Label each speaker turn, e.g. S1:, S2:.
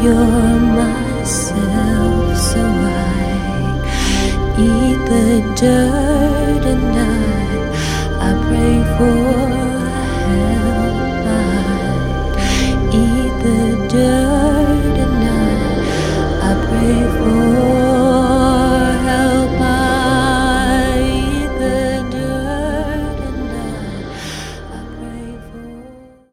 S1: cure myself, so I eat the dirt and I pray for help. I eat the dirt and I pray for